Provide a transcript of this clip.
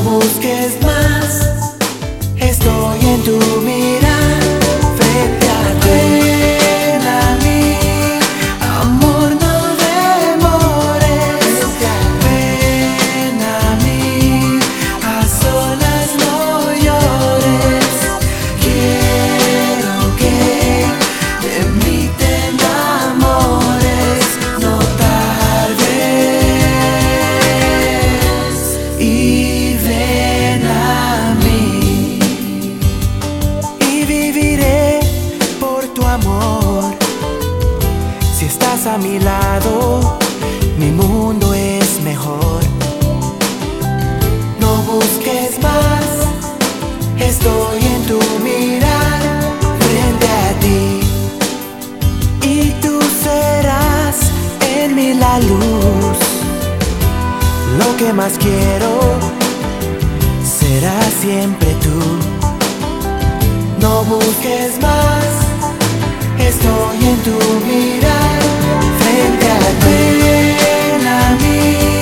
busques más, estoy en tu mirar, frente a ti. Ven a mí, amor, no demores. Ven a mí, a solas no llores. Quiero que de mí te enamores, no tardes y ven a mí. Y viviré por tu amor. Si estás a mi lado, mi mundo es mejor. No busques más, estoy en tu mirar, frente a ti. Y tú serás en mí la luz. Lo que más quiero será siempre tú. No busques más, estoy en tu mirar, frente a ti. Ven a mí.